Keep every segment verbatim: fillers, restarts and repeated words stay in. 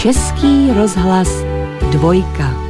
Český rozhlas Dvojka.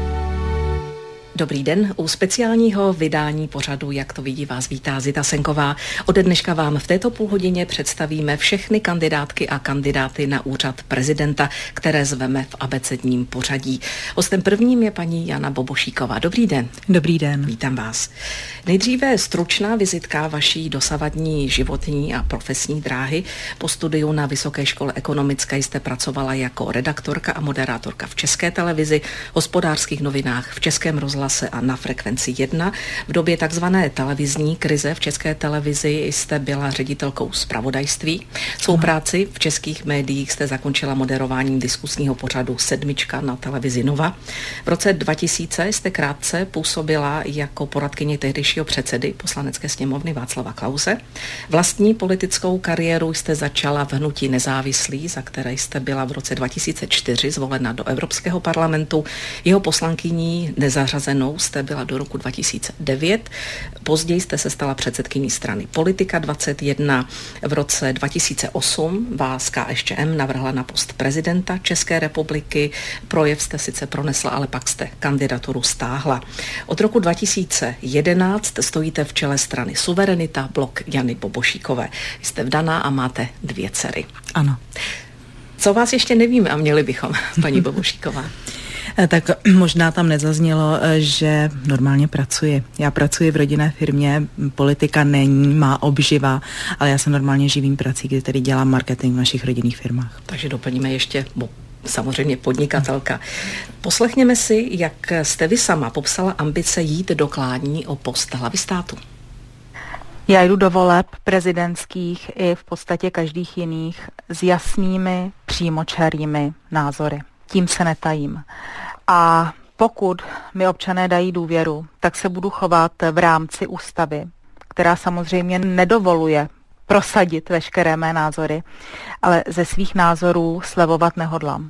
Dobrý den, u speciálního vydání pořadu Jak to vidí vás vítá Zita Senková. Ode dneška vám v této půlhodině představíme všechny kandidátky a kandidáty na úřad prezidenta, které zveme v abecedním pořadí. Hostem prvním je paní Jana Bobošíková. Dobrý den. Dobrý den. Vítám vás. Nejdříve stručná vizitka vaší dosavadní životní a profesní dráhy. Po studiu na Vysoké škole ekonomické jste pracovala jako redaktorka a moderátorka v České televizi, Hospodářských novinách, v Českém rozhlase a na Frekvenci jedna. V době takzvané televizní krize v České televizi jste byla ředitelkou zpravodajství. Svou práci v českých médiích jste zakončila moderováním diskusního pořadu Sedmička na televizi Nova. V roce dva tisíce jste krátce působila jako poradkyně tehdejšího předsedy Poslanecké sněmovny Václava Klause. Vlastní politickou kariéru jste začala v hnutí Nezávislí, za které jste byla v roce dva tisíce čtyři zvolena do Evropského parlamentu. Jeho poslankyní nezařazenou jste byla do roku dva tisíce devět. Později jste se stala předsedkyní strany Politika dvacet jedna. V roce dva tisíce osm vás K S Č M navrhla na post prezidenta České republiky. Projev jste sice pronesla, ale pak jste kandidaturu stáhla. Od roku dva tisíce jedenáct stojíte v čele strany Suverenita, blok Jany Bobošíkové. Jste vdaná a máte dvě dcery. Ano. Co vás ještě nevíme a měli bychom, paní Bobošíková? Tak možná tam nezaznělo, že normálně pracuji. Já pracuji v rodinné firmě, politika není má obživa, ale já se normálně živím prací, kdy tedy dělám marketing v našich rodinných firmách. Takže doplníme ještě, bo samozřejmě podnikatelka. Poslechněme si, jak jste vy sama popsala ambice jít do klání o post hlavy státu. Já jdu do voleb prezidentských i v podstatě každých jiných s jasnými, přímočarými názory. Tím se netajím. A pokud mi občané dají důvěru, tak se budu chovat v rámci ústavy, která samozřejmě nedovoluje prosadit veškeré mé názory, ale ze svých názorů slevovat nehodlám.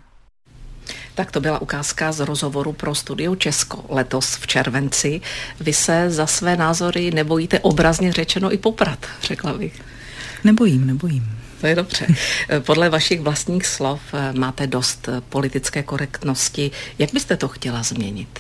Tak to byla ukázka z rozhovoru pro Studio Česko letos v červenci. Vy se za své názory nebojíte, obrazně řečeno, i poprat, řekla bych. Nebojím, nebojím. To je dobře. Podle vašich vlastních slov máte dost politické korektnosti. Jak byste to chtěla změnit?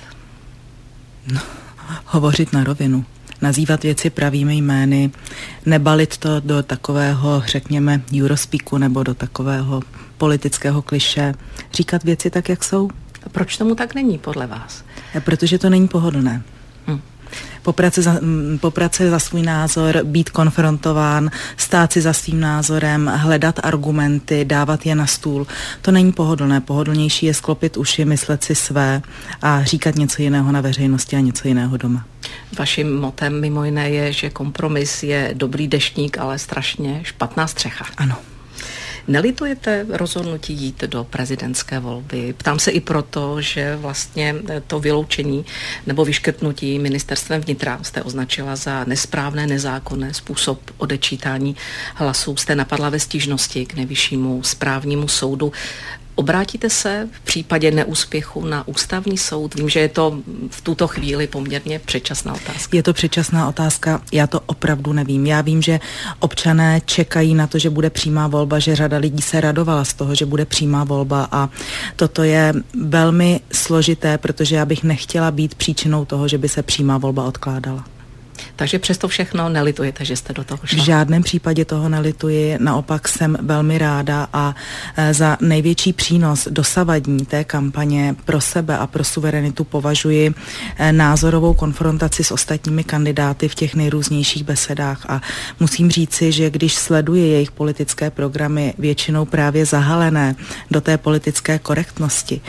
No, hovořit na rovinu. Nazývat věci pravými jmény, nebalit to do takového, řekněme, eurospeaku nebo do takového politického klišé. Říkat věci tak, jak jsou. A proč tomu tak není podle vás? Protože to není pohodlné. Hm. Poprat se, za, poprat se za svůj názor, být konfrontován, stát si za svým názorem, hledat argumenty, dávat je na stůl. To není pohodlné. Pohodlnější je sklopit uši, myslet si své a říkat něco jiného na veřejnosti a něco jiného doma. Vaším motem mimo jiné je, že kompromis je dobrý deštník, ale strašně špatná střecha. Ano. Nelitujete rozhodnutí jít do prezidentské volby? Ptám se i proto, že vlastně to vyloučení nebo vyškrtnutí ministerstvem vnitra jste označila za nesprávné, nezákonné způsob odečítání hlasů. Jste napadla ve stížnosti k nejvyššímu správnímu soudu. Obrátíte se v případě neúspěchu na ústavní soud? Vím, že je to v tuto chvíli poměrně předčasná otázka. Je to předčasná otázka, já to opravdu nevím. Já vím, že občané čekají na to, že bude přímá volba, že řada lidí se radovala z toho, že bude přímá volba a toto je velmi složité, protože já bych nechtěla být příčinou toho, že by se přímá volba odkládala. Takže přesto všechno nelitujete, že jste do toho šla? V žádném případě toho nelituji, naopak jsem velmi ráda a za největší přínos dosavadní té kampaně pro sebe a pro suverenitu považuji názorovou konfrontaci s ostatními kandidáty v těch nejrůznějších besedách a musím říci, že když sleduji jejich politické programy většinou právě zahalené do té politické korektnosti,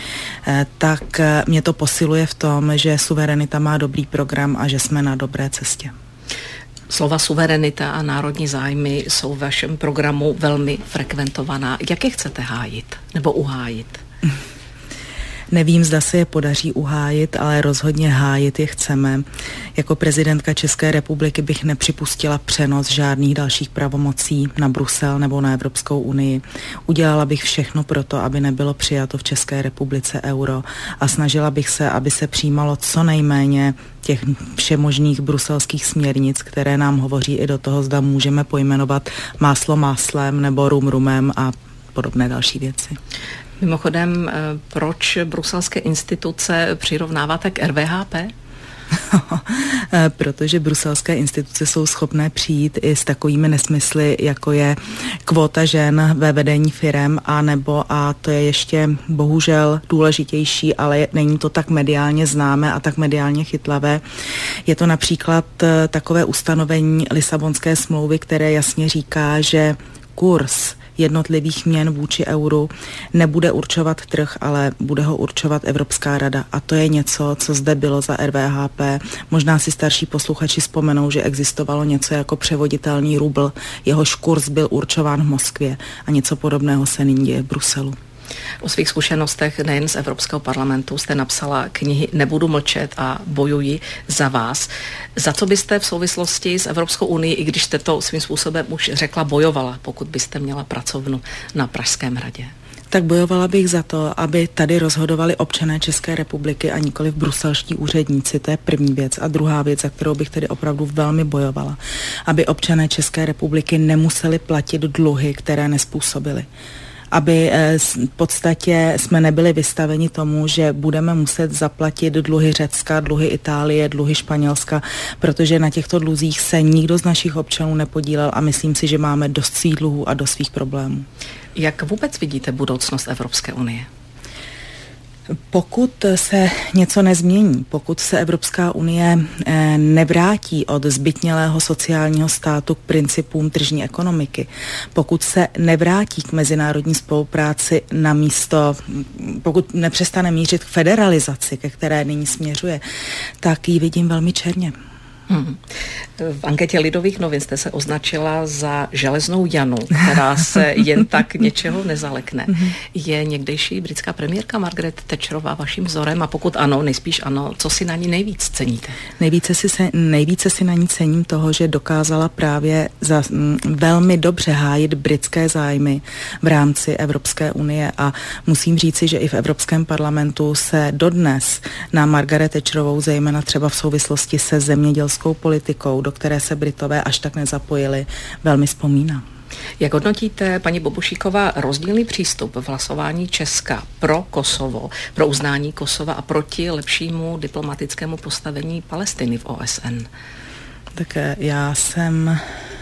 tak mě to posiluje v tom, že suverenita má dobrý program a že jsme na dobré cestě. Slova suverenita a národní zájmy jsou v vašem programu velmi frekventovaná. Jak je chcete hájit nebo uhájit? Nevím, zda se je podaří uhájit, ale rozhodně hájit je chceme. Jako prezidentka České republiky bych nepřipustila přenos žádných dalších pravomocí na Brusel nebo na Evropskou unii. Udělala bych všechno pro to, aby nebylo přijato v České republice euro a snažila bych se, aby se přijímalo co nejméně těch všemožných bruselských směrnic, které nám hovoří i do toho, zda můžeme pojmenovat máslo máslem nebo rum rumem a podobné další věci. Mimochodem, proč bruselské instituce přirovnáváte k R V H P? Protože bruselské instituce jsou schopné přijít i s takovými nesmysly, jako je kvóta žen ve vedení firem, a nebo, a to je ještě bohužel důležitější, ale není to tak mediálně známé a tak mediálně chytlavé. Je to například takové ustanovení Lisabonské smlouvy, které jasně říká, že kurz jednotlivých měn vůči euru nebude určovat trh, ale bude ho určovat Evropská rada. A to je něco, co zde bylo za R V H P. Možná si starší posluchači vzpomenou, že existovalo něco jako převoditelný rubl. Jehož kurz byl určován v Moskvě a něco podobného se nyní děje v Bruselu. O svých zkušenostech nejen z Evropského parlamentu jste napsala knihy Nebudu mlčet a Bojuji za vás. Za co byste v souvislosti s Evropskou unii, i když jste to svým způsobem už řekla, bojovala, pokud byste měla pracovnu na Pražském hradě? Tak bojovala bych za to, aby tady rozhodovali občané České republiky a nikoli v bruselští úředníci. To je první věc. A druhá věc, za kterou bych tedy opravdu velmi bojovala, aby občané České republiky nemuseli platit dluhy, které nespůsobili. Aby v podstatě jsme nebyli vystaveni tomu, že budeme muset zaplatit dluhy Řecka, dluhy Itálie, dluhy Španělska, protože na těchto dluzích se nikdo z našich občanů nepodílel a myslím si, že máme dost svých dluhů a dost svých problémů. Jak vůbec vidíte budoucnost Evropské unie? Pokud se něco nezmění, pokud se Evropská unie nevrátí od zbytnělého sociálního státu k principům tržní ekonomiky, pokud se nevrátí k mezinárodní spolupráci na místo, pokud nepřestane mířit k federalizaci, ke které nyní směřuje, tak ji vidím velmi černě. Hmm. V anketě Lidových novin jste se označila za železnou Janu, která se jen tak něčeho nezalekne. Hmm. Je někdejší britská premiérka Margaret Thatcherová vaším vzorem? A pokud ano, nejspíš ano, co si na ní nejvíc ceníte? Nejvíce si, se, nejvíce si na ní cením toho, že dokázala právě za, m, velmi dobře hájit britské zájmy v rámci Evropské unie a musím říci, že i v Evropském parlamentu se dodnes na Margaret Thatcherovou, zejména třeba v souvislosti se zemědělskou politikou, do které se Britové až tak nezapojili, velmi vzpomíná. Jak hodnotíte, paní Bobošíková, rozdílný přístup v hlasování Česka pro Kosovo, pro uznání Kosova a proti lepšímu diplomatickému postavení Palestiny v O S N? Tak já jsem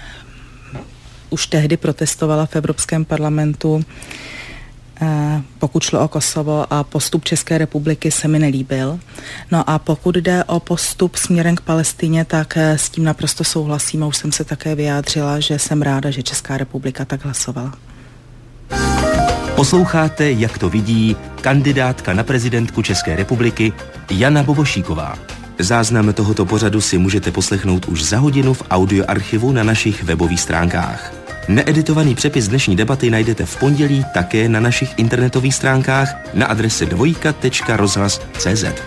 už tehdy protestovala v Evropském parlamentu, pokud šlo o Kosovo, a postup České republiky se mi nelíbil. No a pokud jde o postup směrem k Palestině, tak s tím naprosto souhlasím a už jsem se také vyjádřila, že jsem ráda, že Česká republika tak hlasovala. Posloucháte, jak to vidí kandidátka na prezidentku České republiky Jana Bobošíková. Záznam tohoto pořadu si můžete poslechnout už za hodinu v audioarchivu na našich webových stránkách. Needitovaný přepis dnešní debaty najdete v pondělí také na našich internetových stránkách na adrese dvojka tečka rozhlas tečka cé zet.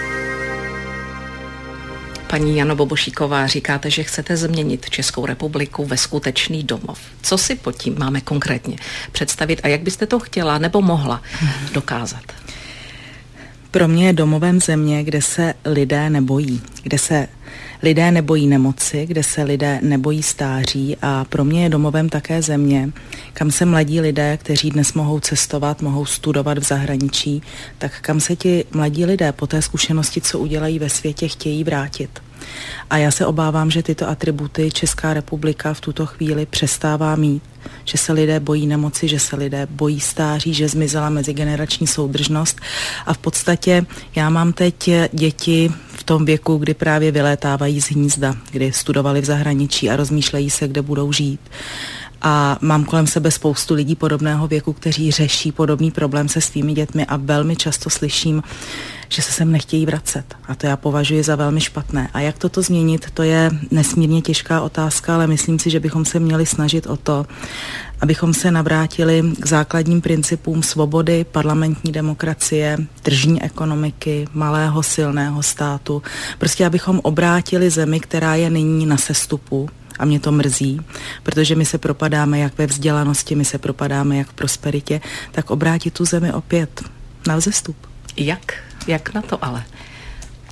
Paní Jano Bobošíková, říkáte, že chcete změnit Českou republiku ve skutečný domov. Co si pod tím máme konkrétně představit a jak byste to chtěla nebo mohla dokázat? Pro mě je domovem země, kde se lidé nebojí, kde se lidé nebojí nemoci, kde se lidé nebojí stáří, a pro mě je domovem také země, kam se mladí lidé, kteří dnes mohou cestovat, mohou studovat v zahraničí, tak kam se ti mladí lidé po té zkušenosti, co udělají ve světě, chtějí vrátit. A já se obávám, že tyto atributy Česká republika v tuto chvíli přestává mít. Že se lidé bojí nemoci, že se lidé bojí stáří, že zmizela mezigenerační soudržnost. A v podstatě já mám teď děti v tom věku, kdy právě vylétávají z hnízda, kdy studovali v zahraničí a rozmýšlejí se, kde budou žít. A mám kolem sebe spoustu lidí podobného věku, kteří řeší podobný problém se svými dětmi a velmi často slyším, že se sem nechtějí vracet. A to já považuji za velmi špatné. A jak toto změnit, to je nesmírně těžká otázka, ale myslím si, že bychom se měli snažit o to, abychom se navrátili k základním principům svobody, parlamentní demokracie, tržní ekonomiky, malého silného státu. Prostě abychom obrátili zemi, která je nyní na sestupu. A mě to mrzí, protože my se propadáme jak ve vzdělanosti, my se propadáme jak v prosperitě, tak obrátit tu zemi opět na vzestup. Jak? Jak na to ale?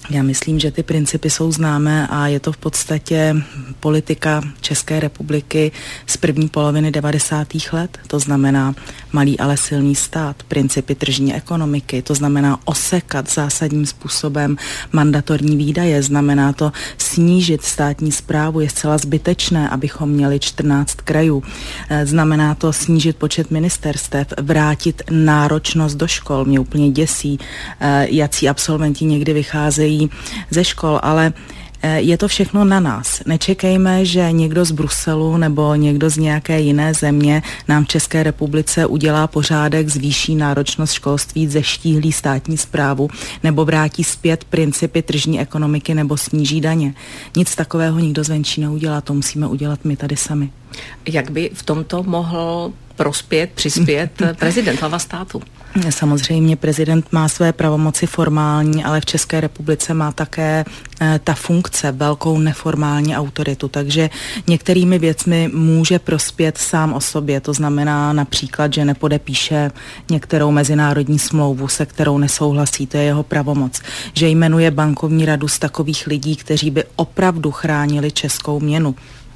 Já myslím, že ty principy jsou známé a je to v podstatě politika České republiky z první poloviny devadesátých let. To znamená malý, ale silný stát, principy tržní ekonomiky, to znamená osekat zásadním způsobem mandatorní výdaje, znamená to snížit státní správu, je zcela zbytečné, abychom měli čtrnáct krajů. Znamená to snížit počet ministerstev, vrátit náročnost do škol. Mě úplně děsí, jací absolventi někdy vycházejí ze škol, ale je to všechno na nás. Nečekejme, že někdo z Bruselu nebo někdo z nějaké jiné země nám v České republice udělá pořádek, zvýší náročnost školství, zeštíhlí státní správu nebo vrátí zpět principy tržní ekonomiky nebo sníží daně. Nic takového nikdo zvenčí neudělá, to musíme udělat my tady sami. Jak by v tomto mohl prospět, přispět prezident, hlava státu? Samozřejmě prezident má své pravomoci formální, ale v České republice má také e, ta funkce velkou neformální autoritu, takže některými věcmi může prospět sám o sobě. To znamená například, že nepodepíše některou mezinárodní smlouvu, se kterou nesouhlasí, to je jeho pravomoc. Že jmenuje bankovní radu z takových lidí, kteří by opravdu chránili českou měnu.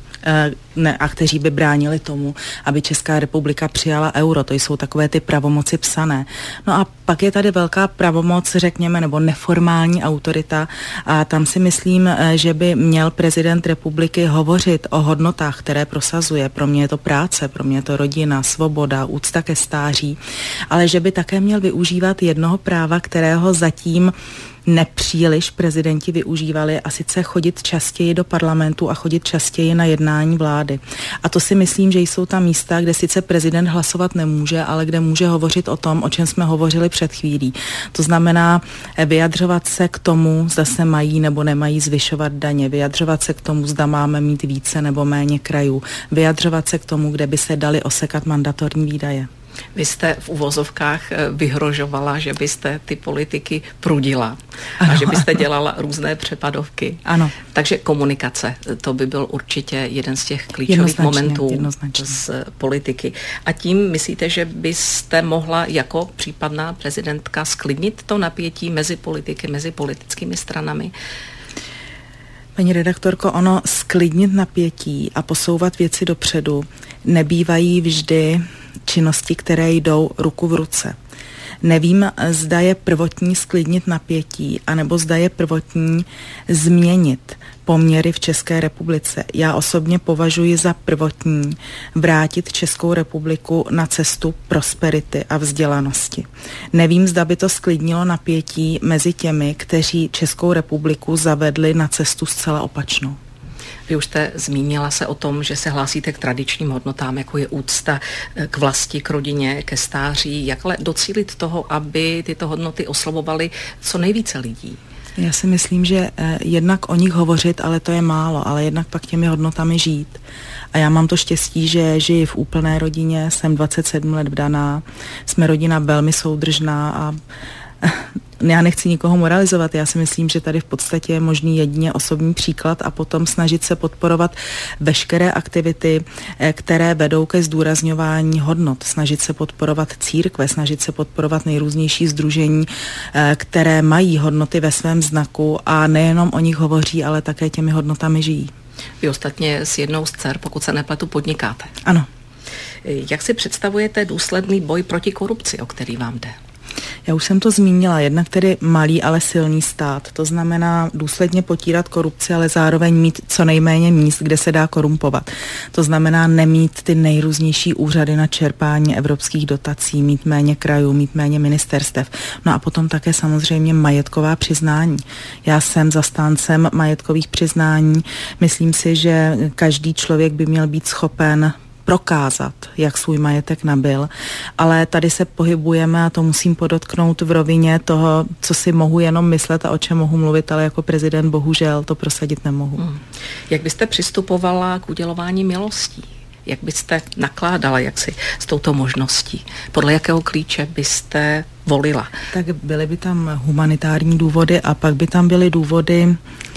Ne, a kteří by bránili tomu, aby Česká republika přijala euro. To jsou takové ty pravomoci psané. No a pak je tady velká pravomoc, řekněme, nebo neformální autorita a tam si myslím, že by měl prezident republiky hovořit o hodnotách, které prosazuje. Pro mě je to práce, pro mě je to rodina, svoboda, úcta ke stáří, ale že by také měl využívat jednoho práva, kterého zatím nepříliš prezidenti využívali, a sice chodit častěji do parlamentu a chodit častěji na jednání vlády. A to si myslím, že jsou tam místa, kde sice prezident hlasovat nemůže, ale kde může hovořit o tom, o čem jsme hovořili před chvílí. To znamená vyjadřovat se k tomu, zda se mají nebo nemají zvyšovat daně, vyjadřovat se k tomu, zda máme mít více nebo méně krajů, vyjadřovat se k tomu, kde by se dali osekat mandatorní výdaje. Vy jste v uvozovkách vyhrožovala, že byste ty politiky prudila ano, a že byste dělala různé přepadovky. Ano. Takže komunikace, to by byl určitě jeden z těch klíčových momentů jednoznačně. z politiky. A tím myslíte, že byste mohla jako případná prezidentka sklidnit to napětí mezi politiky, mezi politickými stranami? Paní redaktorko, ono sklidnit napětí a posouvat věci dopředu nebývají vždy činnosti, které jdou ruku v ruce. Nevím, zda je prvotní sklidnit napětí, anebo zda je prvotní změnit poměry v České republice. Já osobně považuji za prvotní vrátit Českou republiku na cestu prosperity a vzdělanosti. Nevím, zda by to sklidnilo napětí mezi těmi, kteří Českou republiku zavedli na cestu zcela opačnou. Vy už jste zmínila se o tom, že se hlásíte k tradičním hodnotám, jako je úcta k vlasti, k rodině, ke stáří. Jak ale docílit toho, aby tyto hodnoty oslovovaly co nejvíce lidí? Já si myslím, že eh, jednak o nich hovořit, ale to je málo, ale jednak pak těmi hodnotami žít. A já mám to štěstí, že žiji v úplné rodině, jsem dvacet sedm let vdaná, jsme rodina velmi soudržná a já nechci nikoho moralizovat, já si myslím, že tady v podstatě je možný jedině osobní příklad a potom snažit se podporovat veškeré aktivity, které vedou ke zdůrazňování hodnot, snažit se podporovat církve, snažit se podporovat nejrůznější sdružení, které mají hodnoty ve svém znaku a nejenom o nich hovoří, ale také těmi hodnotami žijí. Vy ostatně s jednou z dcer, pokud se nepletu, podnikáte. Ano. Jak si představujete důsledný boj proti korupci, o který vám jde? Já už jsem to zmínila, jednak tedy malý, ale silný stát. To znamená důsledně potírat korupci, ale zároveň mít co nejméně míst, kde se dá korumpovat. To znamená nemít ty nejrůznější úřady na čerpání evropských dotací, mít méně krajů, mít méně ministerstev. No a potom také samozřejmě majetková přiznání. Já jsem zastáncem majetkových přiznání. Myslím si, že každý člověk by měl být schopen prokázat, jak svůj majetek nabyl, ale tady se pohybujeme, a to musím podotknout, v rovině toho, co si mohu jenom myslet a o čem mohu mluvit, ale jako prezident bohužel to prosadit nemohu. Hmm. Jak byste přistupovala k udělování milostí? Jak byste nakládala jaksi s touto možností? Podle jakého klíče byste volila? Tak byly by tam humanitární důvody a pak by tam byly důvody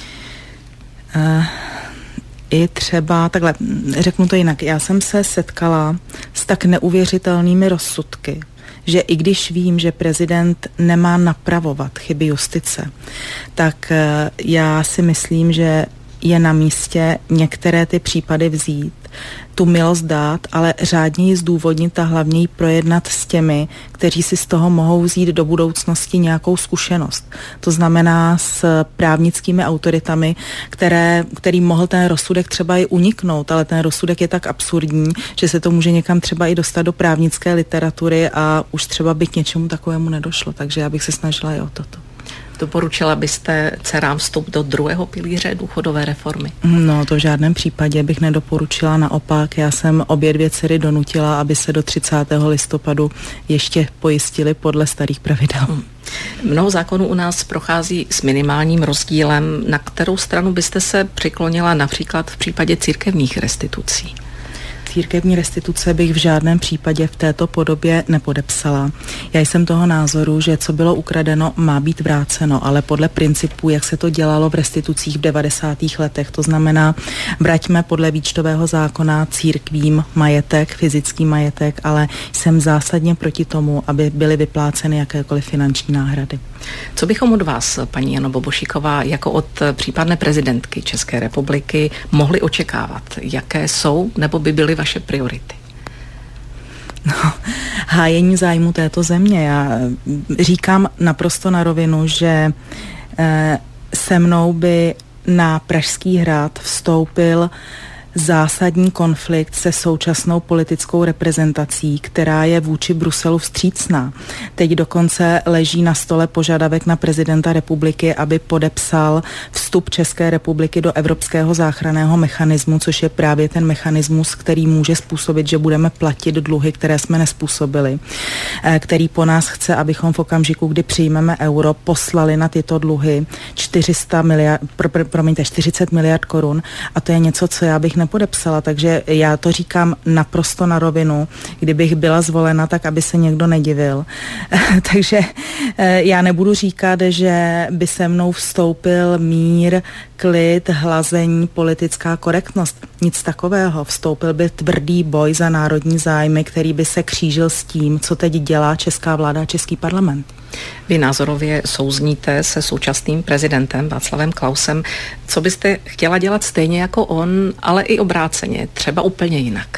uh, i třeba, takhle, řeknu to jinak, já jsem se setkala s tak neuvěřitelnými rozsudky, že i když vím, že prezident nemá napravovat chyby justice, tak já si myslím, že je na místě některé ty případy vzít, tu milost dát, ale řádně ji zdůvodnit a hlavně ji projednat s těmi, kteří si z toho mohou vzít do budoucnosti nějakou zkušenost. To znamená s právnickými autoritami, které, kterým mohl ten rozsudek třeba i uniknout, ale ten rozsudek je tak absurdní, že se to může někam třeba i dostat do právnické literatury a už třeba by k něčemu takovému nedošlo. Takže já bych se snažila i o toto. Doporučila byste dcerám vstup do druhého pilíře důchodové reformy? No, to v žádném případě bych nedoporučila, naopak. Já jsem obě dvě dcery donutila, aby se do třicátého listopadu ještě pojistili podle starých pravidel. Hmm. Mnoho zákonů u nás prochází s minimálním rozdílem. Na kterou stranu byste se přiklonila například v případě církevních restitucí? Církevní restituce bych v žádném případě v této podobě nepodepsala. Já jsem toho názoru, že co bylo ukradeno, má být vráceno, ale podle principů, jak se to dělalo v restitucích v devadesátých letech. To znamená, vraťme podle výčtového zákona církvím majetek, fyzický majetek, ale jsem zásadně proti tomu, aby byly vypláceny jakékoliv finanční náhrady. Co bychom od vás, paní Jano Bobošíková, jako od případné prezidentky České republiky mohli očekávat? Jaké jsou nebo by byly vaše priority? No, hájení zájmu této země. Já říkám naprosto na rovinu, že eh, se mnou by na Pražský hrad vstoupil zásadní konflikt se současnou politickou reprezentací, která je vůči Bruselu vstřícná. Teď dokonce leží na stole požadavek na prezidenta republiky, aby podepsal vstup České republiky do Evropského záchranného mechanismu, což je právě ten mechanismus, který může způsobit, že budeme platit dluhy, které jsme nespůsobili, který po nás chce, abychom v okamžiku, kdy přijmeme euro, poslali na tyto dluhy čtyři sta miliard, pro, pro, promiňte, čtyřicet miliard korun, a to je něco, co já bych nepodepsala, takže já to říkám naprosto na rovinu. Kdybych byla zvolena, tak aby se někdo nedivil. Takže já nebudu říkat, že by se mnou vstoupil mír, klid, hlazení, politická korektnost. Nic takového. Vstoupil by tvrdý boj za národní zájmy, který by se křížil s tím, co teď dělá česká vláda a český parlament. Vy názorově souzníte se současným prezidentem Václavem Klausem. Co byste chtěla dělat stejně jako on, ale i obráceně, třeba úplně jinak?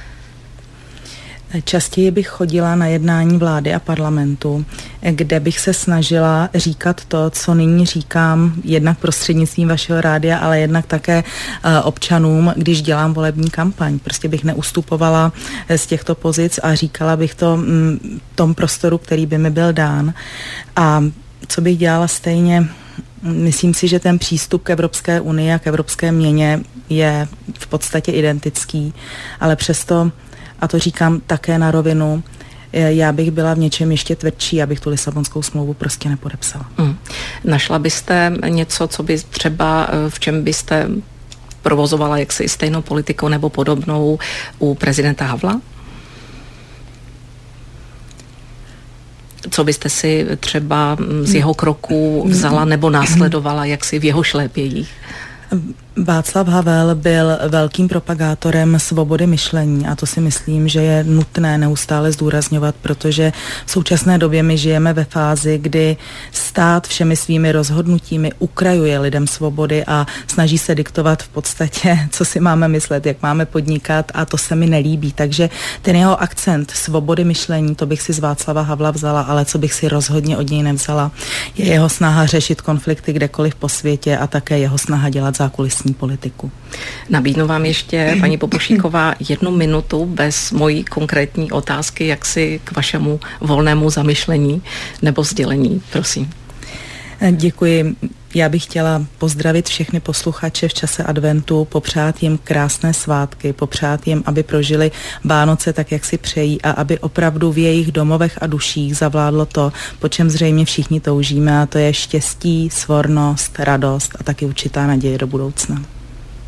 Častěji bych chodila na jednání vlády a parlamentu, kde bych se snažila říkat to, co nyní říkám, jednak prostřednictvím vašeho rádia, ale jednak také občanům, když dělám volební kampaň. Prostě bych neustupovala z těchto pozic a říkala bych to v tom prostoru, který by mi byl dán. A co bych dělala stejně? Myslím si, že ten přístup k Evropské unii a k evropské měně je v podstatě identický, ale přesto, a to říkám také na rovinu, já bych byla v něčem ještě tvrdší, abych tu Lisabonskou smlouvu prostě nepodepsala. Hmm. Našla byste něco, co by třeba, v čem byste provozovala jaksi stejnou politikou nebo podobnou u prezidenta Havla? Co byste si třeba z jeho kroků vzala nebo následovala jaksi v jeho šlépějích? Václav Havel byl velkým propagátorem svobody myšlení a to si myslím, že je nutné neustále zdůrazňovat, protože v současné době my žijeme ve fázi, kdy stát všemi svými rozhodnutími ukrajuje lidem svobody a snaží se diktovat v podstatě, co si máme myslet, jak máme podnikat, a to se mi nelíbí. Takže ten jeho akcent svobody myšlení, to bych si z Václava Havla vzala, ale co bych si rozhodně od něj nevzala, je jeho snaha řešit konflikty kdekoliv po světě a také jeho snaha dělat zákulisní politiku. Nabídnu vám ještě, paní Bobošíková, jednu minutu bez mojí konkrétní otázky, jak si k vašemu volnému zamyšlení nebo sdělení, prosím. Děkuji. Já bych chtěla pozdravit všechny posluchače v čase adventu, popřát jim krásné svátky, popřát jim, aby prožili Vánoce tak, jak si přejí, a aby opravdu v jejich domovech a duších zavládlo to, po čem zřejmě všichni toužíme, a to je štěstí, svornost, radost a taky určitá naděje do budoucna.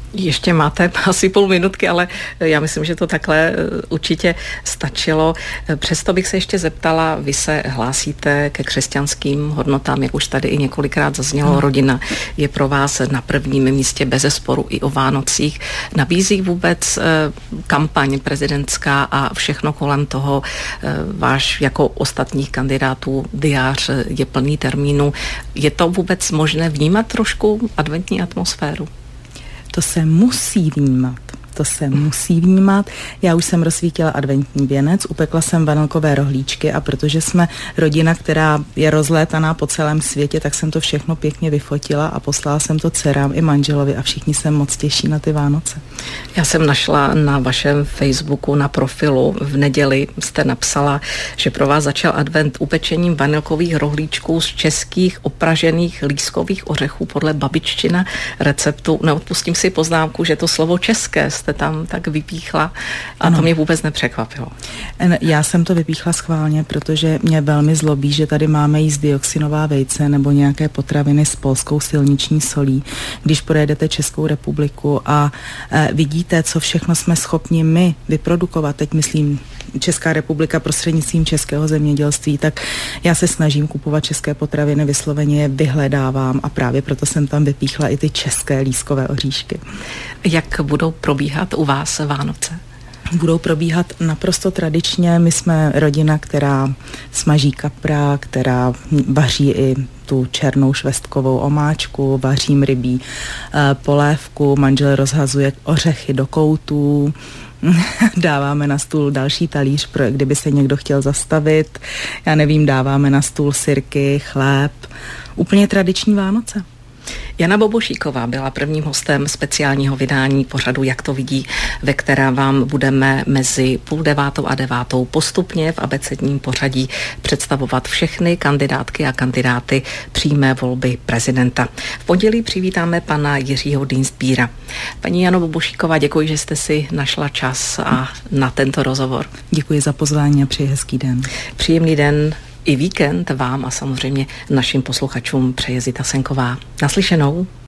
Ještě máte asi půl minutky, ale já myslím, že to takhle určitě stačilo. Přesto bych se ještě zeptala, vy se hlásíte ke křesťanským hodnotám, jak už tady i několikrát zaznělo, no. Rodina je pro vás na prvním místě bezesporu i o Vánocích. Nabízí vůbec kampaň prezidentská a všechno kolem toho, váš jako ostatních kandidátů diář je plný termínů. Je to vůbec možné vnímat trošku adventní atmosféru? To se musí vnímat. To se musí vnímat. Já už jsem rozsvítila adventní věnec, upekla jsem vanilkové rohlíčky a protože jsme rodina, která je rozlétaná po celém světě, tak jsem to všechno pěkně vyfotila a poslala jsem to dcerám i manželovi a všichni se moc těší na ty Vánoce. Já jsem našla na vašem Facebooku na profilu v neděli jste napsala, že pro vás začal advent upečením vanilkových rohlíčků z českých opražených lískových ořechů podle babiččina receptu. Neodpustím si poznámku, že to slovo české jste tam tak vypíchla a ano. To mě vůbec nepřekvapilo. Já jsem to vypíchla schválně, protože mě velmi zlobí, že tady máme jíst dioxinová vejce nebo nějaké potraviny s polskou silniční solí. Když projedete Českou republiku a e, vidíte, co všechno jsme schopni my vyprodukovat, teď myslím Česká republika prostřednictvím českého zemědělství, tak já se snažím kupovat české potraviny, vysloveně je vyhledávám a právě proto jsem tam vypíchla i ty české lískové oříšky. Jak budou probíhat u vás Vánoce? Budou probíhat naprosto tradičně. My jsme rodina, která smaží kapra, která vaří i tu černou švestkovou omáčku, vařím rybí e, polévku, manžel rozhazuje ořechy do koutů, dáváme na stůl další talíř, pro kdyby se někdo chtěl zastavit. Já nevím, dáváme na stůl sirky, chléb. Úplně tradiční Vánoce. Jana Bobošíková byla prvním hostem speciálního vydání pořadu Jak to vidí, ve kterém vám budeme mezi půl devátou a devátou postupně v abecedním pořadí představovat všechny kandidátky a kandidáty přímé volby prezidenta. V pondělí přivítáme pana Jiřího Dienstbiera. Paní Jano Bobošíková, děkuji, že jste si našla čas a na tento rozhovor. Děkuji za pozvání a přeji hezký den. Příjemný den i víkend vám a samozřejmě našim posluchačům přeje Zita Senková. Naslyšenou.